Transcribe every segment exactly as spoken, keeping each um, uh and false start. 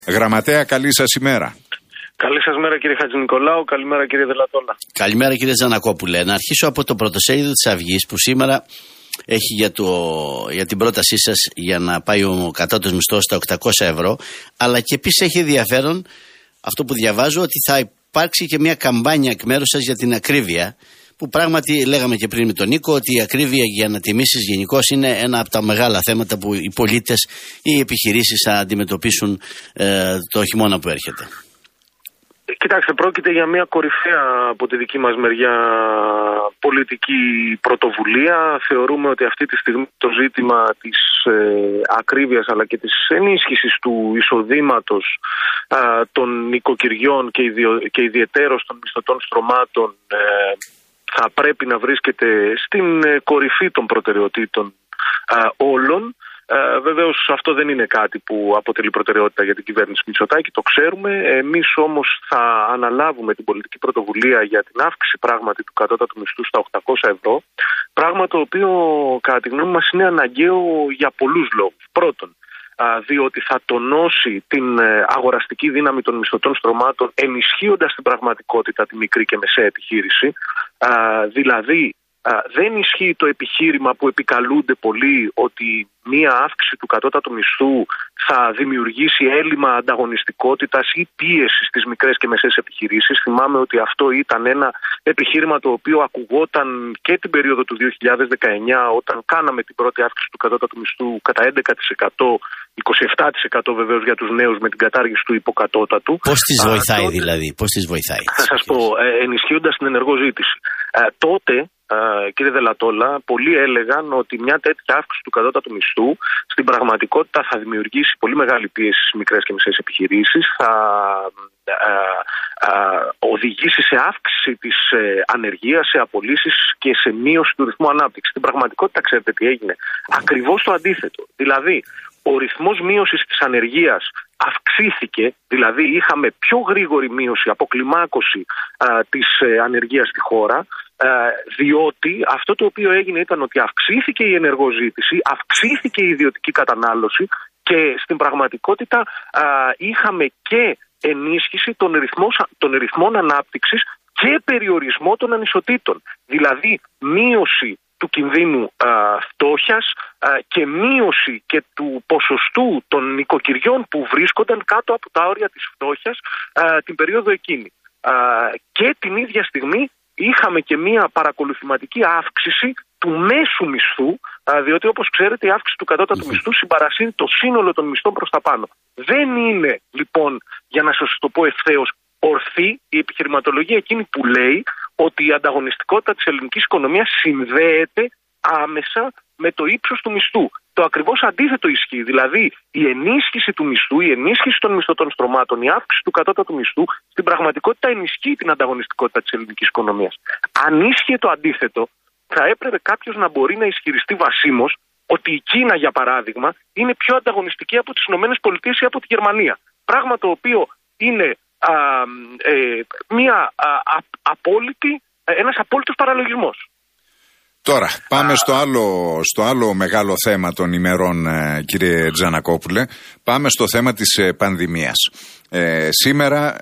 Γραμματέα, καλή σας ημέρα. Καλή σας μέρα κύριε Χατζηνικολάου, καλημέρα κύριε Δελατόλα. Καλημέρα κύριε Τζανακόπουλε. Να αρχίσω από το πρωτοσέλιδο της Αυγής που σήμερα έχει για, το, για την πρότασή σας για να πάει ο κατώτατος μισθός στα οκτακόσια ευρώ, αλλά και επίσης έχει ενδιαφέρον αυτό που διαβάζω, ότι θα υπάρξει και μια καμπάνια εκ μέρους σας για την ακρίβεια, που πράγματι λέγαμε και πριν με τον Νίκο ότι η ακρίβεια για ανατιμήσεις γενικώς είναι ένα από τα μεγάλα θέματα που οι πολίτες ή οι επιχειρήσεις θα αντιμετωπίσουν ε, το χειμώνα που έρχεται. Κοιτάξτε, πρόκειται για μια κορυφαία από τη δική μας μεριά πολιτική πρωτοβουλία. Θεωρούμε ότι αυτή τη στιγμή το ζήτημα της ε, ακρίβειας αλλά και της ενίσχυσης του εισοδήματος ε, των νοικοκυριών και, ιδιο, και ιδιαιτέρως των μισθωτών στρωμάτων ε, θα πρέπει να βρίσκεται στην κορυφή των προτεραιοτήτων ε, όλων. Ε, βεβαίως αυτό δεν είναι κάτι που αποτελεί προτεραιότητα για την κυβέρνηση Μητσοτάκη, το ξέρουμε. Εμείς όμως θα αναλάβουμε την πολιτική πρωτοβουλία για την αύξηση πράγματι του κατώτατου μισθού στα οκτακόσια ευρώ, πράγμα το οποίο κατά τη γνώμη μας είναι αναγκαίο για πολλούς λόγους. Πρώτον, διότι θα τονώσει την αγοραστική δύναμη των μισθωτών στρωμάτων, ενισχύοντας την πραγματικότητα τη μικρή και μεσαία επιχείρηση, δηλαδή Uh, δεν ισχύει το επιχείρημα που επικαλούνται πολλοί ότι μία αύξηση του κατώτατου μισθού θα δημιουργήσει έλλειμμα ανταγωνιστικότητας ή πίεση στις μικρές και μεσαίες επιχειρήσεις. Θυμάμαι ότι αυτό ήταν ένα επιχείρημα το οποίο ακουγόταν και την περίοδο του δύο χιλιάδες δεκαεννιά, όταν κάναμε την πρώτη αύξηση του κατώτατου μισθού κατά έντεκα τοις εκατό, είκοσι επτά τοις εκατό βεβαίως για τους νέους με την κατάργηση του υποκατώτατου. Πώς τις βοηθάει uh, δηλαδή, πώς τις βοηθάει. Θα σας πω, ε, ενισχύοντας την ενεργό ζήτηση. Ε, τότε, Uh, κύριε Δελατόλα, πολλοί έλεγαν ότι μια τέτοια αύξηση του κατώτατου μισθού στην πραγματικότητα θα δημιουργήσει πολύ μεγάλη πίεση στις μικρές και μεσαίες επιχειρήσεις, θα uh, uh, οδηγήσει σε αύξηση της uh, ανεργίας, σε απολύσεις και σε μείωση του ρυθμού ανάπτυξης. Στην πραγματικότητα, ξέρετε τι έγινε? Ακριβώς το αντίθετο. Δηλαδή, ο ρυθμός μείωσης της ανεργίας αυξήθηκε, δηλαδή είχαμε πιο γρήγορη μείωση, αποκλιμάκωση uh, της uh, ανεργίας στη χώρα, διότι αυτό το οποίο έγινε ήταν ότι αυξήθηκε η ενεργοζήτηση, αυξήθηκε η ιδιωτική κατανάλωση και στην πραγματικότητα α, είχαμε και ενίσχυση των, ρυθμών, των ρυθμών ανάπτυξης και περιορισμό των ανισοτήτων. Δηλαδή μείωση του κινδύνου α, φτώχειας α, και μείωση και του ποσοστού των νοικοκυριών που βρίσκονταν κάτω από τα όρια της φτώχειας α, την περίοδο εκείνη. Α, και την ίδια στιγμή είχαμε και μία παρακολουθηματική αύξηση του μέσου μισθού, διότι όπως ξέρετε η αύξηση του κατώτατου μισθού συμπαρασύρει το σύνολο των μισθών προς τα πάνω. Δεν είναι λοιπόν, για να σας το πω ευθέως, ορθή η επιχειρηματολογία εκείνη που λέει ότι η ανταγωνιστικότητα της ελληνικής οικονομίας συνδέεται άμεσα με το ύψος του μισθού. Το ακριβώς αντίθετο ισχύει. Δηλαδή η ενίσχυση του μισθού, η ενίσχυση των μισθωτών στρωμάτων, η αύξηση του κατώτατου μισθού στην πραγματικότητα ενισχύει την ανταγωνιστικότητα της ελληνικής οικονομίας. Αν ίσχυε το αντίθετο, θα έπρεπε κάποιος να μπορεί να ισχυριστεί βασίμως ότι η Κίνα, για παράδειγμα, είναι πιο ανταγωνιστική από τις ΗΠΑ ή από τη Γερμανία. Πράγμα το οποίο είναι α, ε, μια α, α, απόλυτη, ένας απόλυτος παραλογισμός. Τώρα πάμε στο άλλο, στο άλλο μεγάλο θέμα των ημερών, κύριε Τζανακόπουλε. Πάμε στο θέμα της πανδημίας. Ε, σήμερα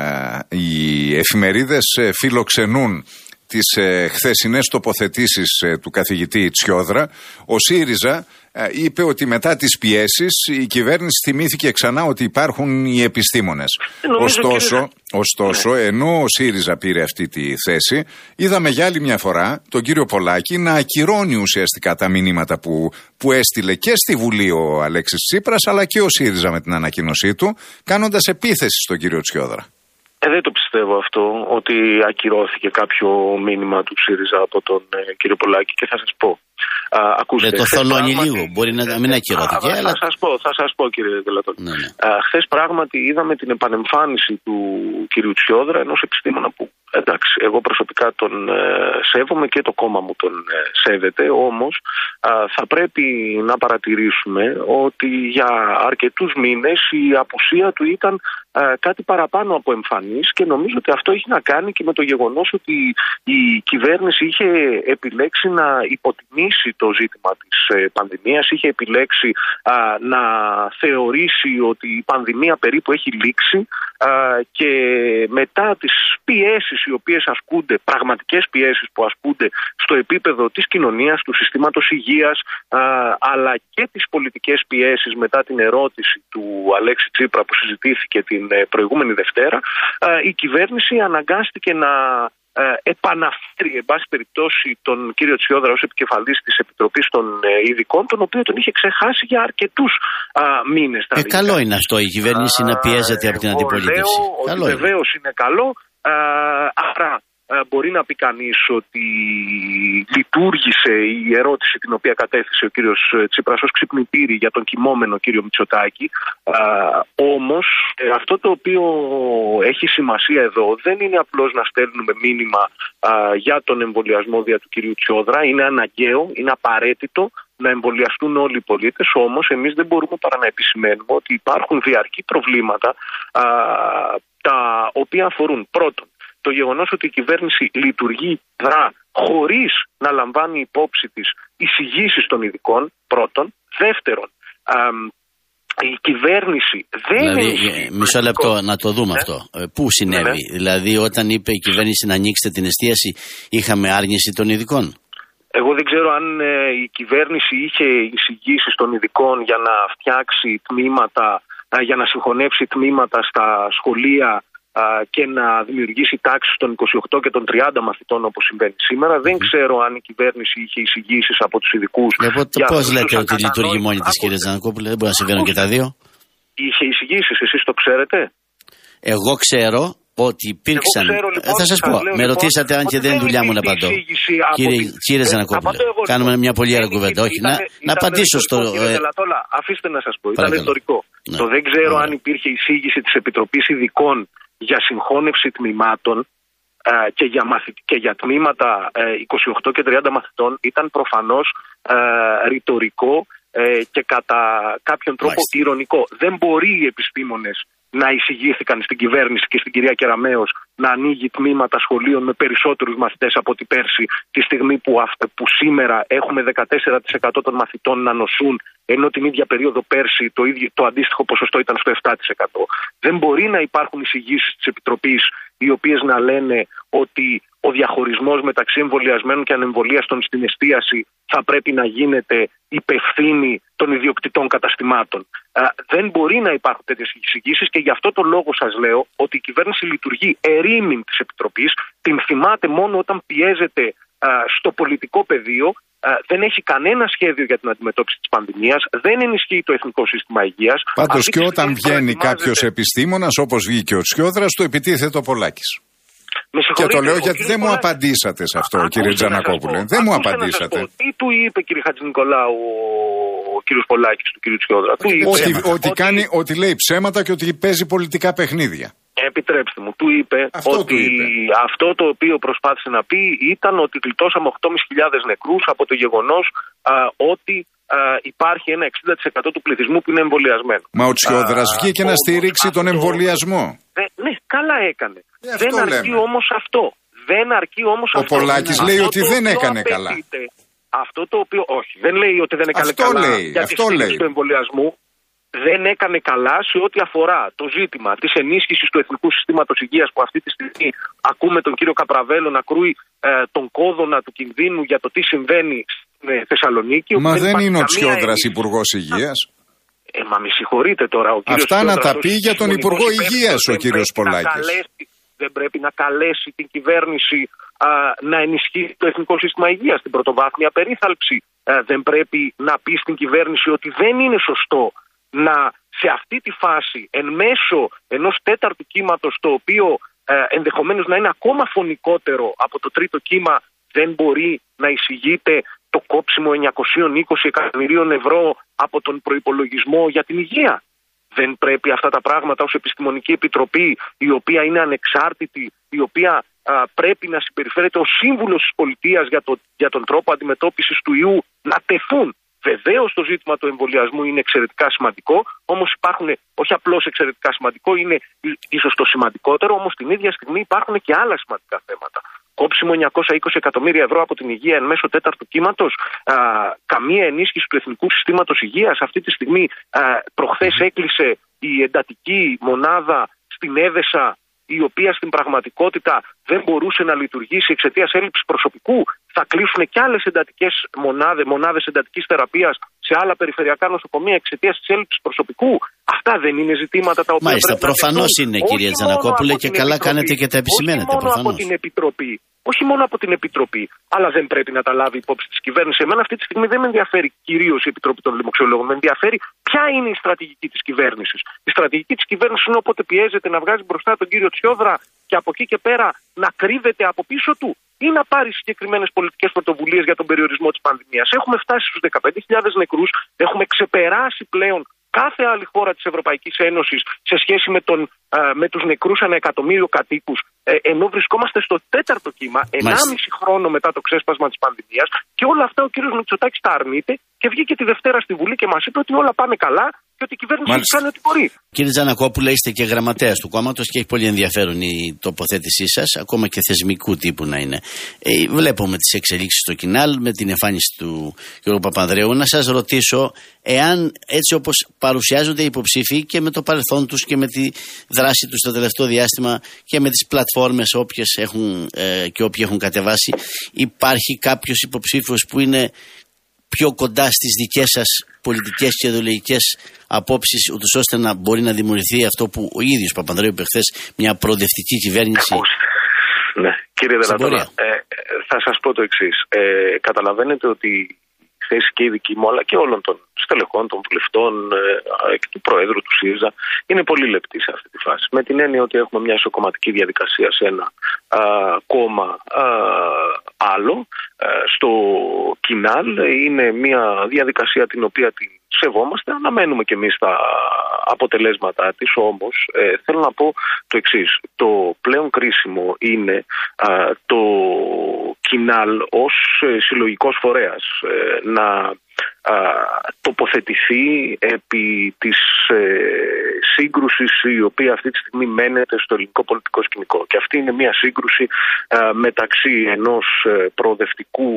ε, οι εφημερίδες φιλοξενούν τις ε, χθεσινές τοποθετήσεις ε, του καθηγητή Τσιόδρα. Ο ΣΥΡΙΖΑ ε, είπε ότι μετά τις πιέσεις η κυβέρνηση θυμήθηκε ξανά ότι υπάρχουν οι επιστήμονες. Ωστόσο, κύριε... ωστόσο ναι. ενώ ο ΣΥΡΙΖΑ πήρε αυτή τη θέση, είδαμε για άλλη μια φορά τον κύριο Πολάκη να ακυρώνει ουσιαστικά τα μηνύματα που, που έστειλε και στη Βουλή ο Αλέξης Τσίπρας, αλλά και ο ΣΥΡΙΖΑ με την ανακοίνωσή του, κάνοντας επίθεση στον κύριο Τσιόδρα. Ε, δεν το πιστεύω αυτό, ότι ακυρώθηκε κάποιο μήνυμα του ΣΥΡΙΖΑ από τον ε, κύριο Πολάκη, και θα σας πω. Α, ακούστε, δεν το θολώνει λίγο, μπορεί να μην ακυρώθηκε. Α, αλλά... Θα σας πω, θα σας πω κύριε Δελατόλη. Ναι, ναι. Χθες πράγματι είδαμε την επανεμφάνιση του κυρίου Τσιόδρα, ενός επιστήμονα που Εντάξει, εγώ προσωπικά τον ε, σέβομαι και το κόμμα μου τον ε, σέβεται, όμως ε, θα πρέπει να παρατηρήσουμε ότι για αρκετούς μήνες η απουσία του ήταν ε, κάτι παραπάνω από εμφανής και νομίζω ότι αυτό έχει να κάνει και με το γεγονός ότι η κυβέρνηση είχε επιλέξει να υποτιμήσει το ζήτημα της ε, πανδημίας, είχε επιλέξει ε, να θεωρήσει ότι η πανδημία περίπου έχει λήξει ε, και μετά τις πιέσεις οι οποίες ασκούνται, πραγματικές πιέσεις που ασκούνται στο επίπεδο της κοινωνίας, του συστήματος υγείας, α, αλλά και τις πολιτικές πιέσεις μετά την ερώτηση του Αλέξη Τσίπρα που συζητήθηκε την προηγούμενη Δευτέρα, α, η κυβέρνηση αναγκάστηκε να α, επαναφέρει, εν πάση περιπτώσει, τον κύριο Τσιόδρα ως επικεφαλής της Επιτροπής των Ειδικών, τον οποίο τον είχε ξεχάσει για αρκετούς α, μήνες. Ε, καλό είναι αυτό η κυβέρνηση α, να πιέζεται από την αντιπολίτευση. Λέω ότι βεβαίως είναι καλό. Uh, άρα uh, μπορεί να πει κανείς ότι λειτουργήσε η ερώτηση την οποία κατέθεσε ο κύριος Τσίπρας ως ξυπνητήρι για τον κοιμόμενο κύριο Μητσοτάκη. Uh, όμως ε, αυτό το οποίο έχει σημασία εδώ δεν είναι απλώς να στέλνουμε μήνυμα uh, για τον εμβολιασμό δια του κυρίου Τσιόδρα. Είναι αναγκαίο, είναι απαραίτητο να εμβολιαστούν όλοι οι πολίτες, όμως εμείς δεν μπορούμε παρά να επισημαίνουμε ότι υπάρχουν διαρκή προβλήματα α, τα οποία αφορούν πρώτον το γεγονός ότι η κυβέρνηση λειτουργεί δρά χωρίς να λαμβάνει υπόψη της εισηγήσεις των ειδικών, πρώτον. Δεύτερον, α, η κυβέρνηση δεν δηλαδή, είναι... Μισό λεπτό να το δούμε ναι. αυτό. Πού συνέβη, ναι. δηλαδή όταν είπε η κυβέρνηση να ανοίξετε την εστίαση είχαμε άρνηση των ειδικών? Εγώ δεν ξέρω αν ε, η κυβέρνηση είχε εισηγήσεις των ειδικών για να φτιάξει τμήματα, ε, για να συγχωνεύσει τμήματα στα σχολεία ε, και να δημιουργήσει τάξεις των είκοσι οκτώ και των τριάντα μαθητών όπως συμβαίνει σήμερα. Mm. Δεν ξέρω αν η κυβέρνηση είχε εισηγήσεις από τους ειδικούς. Λοιπόν, πώς λέτε ότι λειτουργεί μόνη της, κύριε Τζανακόπουλε? Δεν μπορεί να συμβαίνουν και τα δύο. Είχε εισηγήσεις, εσείς το ξέρετε? Εγώ ξέρω ότι υπήρξαν. Ξέρω, λοιπόν, θα σας πω, λέω, με ρωτήσατε λοιπόν, αν και δεν είναι δουλειά μου να απαντώ. Κύριε, κύριε Τζανακόπουλε, κάνουμε μια πολύ ωραία κουβέντα. Όχι, ήταν, να, ήταν, να απαντήσω στο. Κύριε Δελατόλα, αφήστε να σας πω. Ήταν ρητορικό. Ναι. Το δεν ξέρω ναι. αν υπήρχε εισήγηση της Επιτροπής Ειδικών για συγχώνευση τμήματων ε, και, για μαθη, και για τμήματα ε, είκοσι οκτώ και τριάντα μαθητών. Ήταν προφανώς ε, ρητορικό ε, και κατά κάποιον τρόπο Μάλιστα. ηρωνικό. Δεν μπορεί οι επιστήμονες να εισηγήθηκαν στην κυβέρνηση και στην κυρία Κεραμέως να ανοίγει τμήματα σχολείων με περισσότερους μαθητές από την πέρσι, τη στιγμή που, που σήμερα έχουμε δεκατέσσερα τοις εκατό των μαθητών να νοσούν, ενώ την ίδια περίοδο πέρσι το, ίδιο, το αντίστοιχο ποσοστό ήταν στο επτά τοις εκατό. Δεν μπορεί να υπάρχουν εισηγήσεις της Επιτροπής οι οποίες να λένε ότι ο διαχωρισμός μεταξύ εμβολιασμένων και ανεμβολίαστων στην εστίαση θα πρέπει να γίνεται υπευθύνη των ιδιοκτητών καταστημάτων. Α, δεν μπορεί να υπάρχουν τέτοιες εισηγήσεις και γι' αυτό το λόγο σας λέω ότι η κυβέρνηση λειτουργεί ερήμην της Επιτροπής, την θυμάται μόνο όταν πιέζεται α, στο πολιτικό πεδίο, α, δεν έχει κανένα σχέδιο για την αντιμετώπιση της πανδημίας, δεν ενισχύει το Εθνικό Σύστημα Υγείας. Πάντως και όταν βγαίνει κάποιος επιστήμονας, όπως βγήκε ο Τσιόδρας, το επιτίθεται ο Πολάκης. Και το λέω γιατί δεν μου απαντήσατε σε αυτό, κύριε Τζανακόπουλε. Δεν μου απαντήσατε. Τι του είπε, κύριε Χατζηνικολάου, ο κύριος Πολάκης του κύριου Τσιόδρα? Ότι, ότι, ότι, κάνει, ότι λέει ψέματα και ότι παίζει πολιτικά παιχνίδια. Επιτρέψτε μου, του είπε αυτό ότι του είπε. Αυτό το οποίο προσπάθησε να πει ήταν ότι γλιτώσαμε οκτώ χιλιάδες πεντακόσιους νεκρούς από το γεγονός α, ότι α, υπάρχει ένα εξήντα τοις εκατό του πληθυσμού που είναι εμβολιασμένο. Μα ο Τσιόδρας βγήκε να στηρίξει τον εμβολιασμό. Δε, ναι, καλά έκανε. Ε, δεν αρκεί λέμε. όμως αυτό. Δεν αρκεί όμως ο αυτό. Ο Πολάκης λέει ότι δεν έκανε καλά. Αυτό το οποίο, όχι, δεν λέει ότι δεν έκανε αυτό καλά λέει, για τη στήριξη του εμβολιασμού. Δεν έκανε καλά σε ό,τι αφορά το ζήτημα της ενίσχυσης του Εθνικού Συστήματος Υγείας, που αυτή τη στιγμή ακούμε τον κύριο Καπραβέλο να κρούει ε, τον κόδωνα του κινδύνου για το τι συμβαίνει στην ε, Θεσσαλονίκη. Μα δεν, δεν είναι ο Τσιόδρας Υπουργός Υγείας. Ε, μα με συγχωρείτε τώρα. Ο κύριος Αυτά Τσιόδρας, να τα πει για τον Υπουργό Υγείας ο κύριος Πολάκης. Δεν πρέπει να καλέσει την κυβέρνηση α, να ενισχύσει το Εθνικό Σύστημα Υγείας, την πρωτοβάθμια περίθαλψη. Α, δεν πρέπει να πει στην κυβέρνηση ότι δεν είναι σωστό να σε αυτή τη φάση, εν μέσω ενός τέταρτου κύματος, το οποίο ε, ενδεχομένως να είναι ακόμα φωνικότερο από το τρίτο κύμα, δεν μπορεί να εισηγείται το κόψιμο εννιακόσια είκοσι εκατομμυρίων ευρώ από τον προϋπολογισμό για την υγεία. Δεν πρέπει αυτά τα πράγματα ως Επιστημονική Επιτροπή, η οποία είναι ανεξάρτητη, η οποία πρέπει να συμπεριφέρεται ο σύμβουλος της πολιτείας για, το, για τον τρόπο αντιμετώπισης του ιού να τεθούν. Βεβαίως το ζήτημα του εμβολιασμού είναι εξαιρετικά σημαντικό, όμως υπάρχουν, όχι απλώς εξαιρετικά σημαντικό, είναι ίσως το σημαντικότερο, όμως την ίδια στιγμή υπάρχουν και άλλα σημαντικά θέματα. Κόψιμο εννιακόσια είκοσι εκατομμύρια ευρώ από την υγεία εν μέσω τέταρτου κύματος, α, καμία ενίσχυση του Εθνικού Συστήματος Υγείας. Αυτή τη στιγμή, α, προχθές έκλεισε η εντατική μονάδα στην Έδεσα, η οποία στην πραγματικότητα δεν μπορούσε να λειτουργήσει εξαιτίας έλλειψης προσωπικού. Θα κλείσουν και άλλες εντατικές μονάδες, μονάδες εντατικής θεραπείας σε άλλα περιφερειακά νοσοκομεία εξαιτίας της έλλειψης προσωπικού. Αυτά δεν είναι ζητήματα τα οποία. Μάλιστα, προφανώς είναι, κυρία Τζανακόπουλε, και καλά κάνετε και τα επισημαίνετε. Όχι μόνο από την Επιτροπή. Όχι μόνο από την Επιτροπή, αλλά δεν πρέπει να τα λάβει υπόψη της κυβέρνησης. Εμένα αυτή τη στιγμή δεν με ενδιαφέρει κυρίως η Επιτροπή των Λοιμοξιολόγων. Με ενδιαφέρει ποια είναι η στρατηγική της κυβέρνησης. Η στρατηγική της κυβέρνησης είναι όποτε πιέζεται να βγάζει μπροστά τον κύριο Τσιόδρα και από εκεί και πέρα να κρύβεται από πίσω του, ή να πάρει συγκεκριμένες πολιτικές πρωτοβουλίες για τον περιορισμό της πανδημίας. Έχουμε φτάσει στους δεκαπέντε χιλιάδες νεκρούς, έχουμε ξεπεράσει πλέον κάθε άλλη χώρα της Ευρωπαϊκής Ένωσης σε σχέση με, τον, α, με τους νεκρούς ανά εκατομμύριο κατοίκους, ε, ενώ βρισκόμαστε στο τέταρτο κύμα, ενάμιση χρόνο μετά το ξέσπασμα της πανδημίας, και όλα αυτά ο κύριος Μητσοτάκης τα αρνείται και βγήκε τη Δευτέρα στη Βουλή και μας είπε ότι όλα πάνε καλά και ότι η κυβέρνηση έχει κάνει ό,τι μπορεί. Κύριε Τζανακόπουλε, είστε και γραμματέας του κόμματος και έχει πολύ ενδιαφέρον η τοποθέτησή σας, ακόμα και θεσμικού τύπου να είναι. Ε, βλέπουμε τις εξελίξεις στο Κινάλ με την εμφάνιση του Γιώργου Παπανδρέου. Να σας ρωτήσω, εάν έτσι όπως παρουσιάζονται οι υποψήφοι και με το παρελθόν τους και με τη δράση τους το τελευταίο διάστημα και με τις πλατφόρμες όποιες έχουν ε, και όποιοι έχουν κατεβάσει, υπάρχει κάποιος υποψήφιος που είναι πιο κοντά στις δικές σας πολιτικές και ιδεολογικές απόψεις, ούτως ώστε να μπορεί να δημιουργηθεί αυτό που ο ίδιος Παπανδρέου είπε χθες, μια προοδευτική κυβέρνηση? Ναι, κύριε Δελατόλα, ε, θα σας πω το εξής. Ε, καταλαβαίνετε ότι η θέση και η δική μου, αλλά και όλων των στελεχών, των βουλευτών ε, και του Προέδρου του ΣΥΡΙΖΑ είναι πολύ λεπτή σε αυτή τη φάση. Με την έννοια ότι έχουμε μια ισοκομματική διαδικασία σε ένα α, κόμμα α, άλλο. Στο Κινάλ είναι μια διαδικασία την οποία την σεβόμαστε, αναμένουμε και εμείς τα αποτελέσματά της, όμως ε, θέλω να πω το εξής. Το πλέον κρίσιμο είναι α, το Κινάλ ως ε, συλλογικός φορέας ε, να α, τοποθετηθεί επί της ε, σύγκρουσης η οποία αυτή τη στιγμή μένεται στο ελληνικό πολιτικό σκηνικό. Και αυτή είναι μια σύγκρουση α, μεταξύ ενός ε, προοδευτικού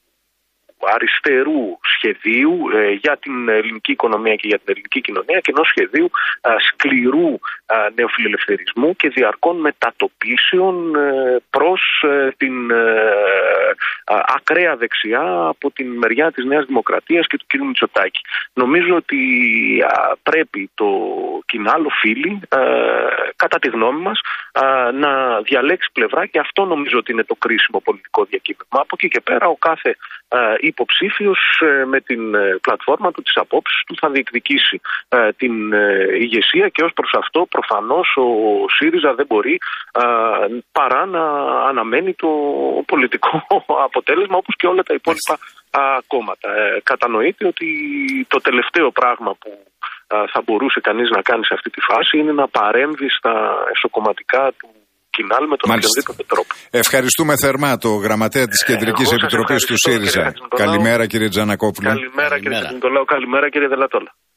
αριστερού σχεδίου ε, για την ελληνική οικονομία και για την ελληνική κοινωνία και ενός σχεδίου ε, σκληρού ε, νεοφιλελευθερισμού και διαρκών μετατοπίσεων ε, προς ε, την ε, ε, ακραία δεξιά από την μεριά της Νέας Δημοκρατίας και του κ. Μητσοτάκη. Νομίζω ότι ε, πρέπει το Κινάλ, οφείλει, ε, κατά τη γνώμη μας, ε, να διαλέξει πλευρά, και αυτό νομίζω ότι είναι το κρίσιμο πολιτικό διακύβευμα. Από εκεί και πέρα ο κάθε ε, υποψήφιος ε, με την ε, πλατφόρμα του, τις απόψεις του, θα διεκδικήσει ε, την ε, ηγεσία, και ως προς αυτό προφανώς ο ΣΥΡΙΖΑ δεν μπορεί ε, παρά να αναμένει το πολιτικό αποτέλεσμα, όπως και όλα τα υπόλοιπα ε, κόμματα. Ε, κατανοείται ότι το τελευταίο πράγμα που ε, θα μπορούσε κανείς να κάνει σε αυτή τη φάση είναι να παρέμβει στα εσωκομματικά του Κινάλ με τον οποιοδήποτε τρόπο. Ευχαριστούμε θερμά το γραμματέα της Κεντρικής Επιτροπής του ΣΥΡΙΖΑ. Καλημέρα, κύριε Τζανακόπουλε. Καλημέρα, κύριε Νικολάου. Καλημέρα, κύριε Δελατόλα.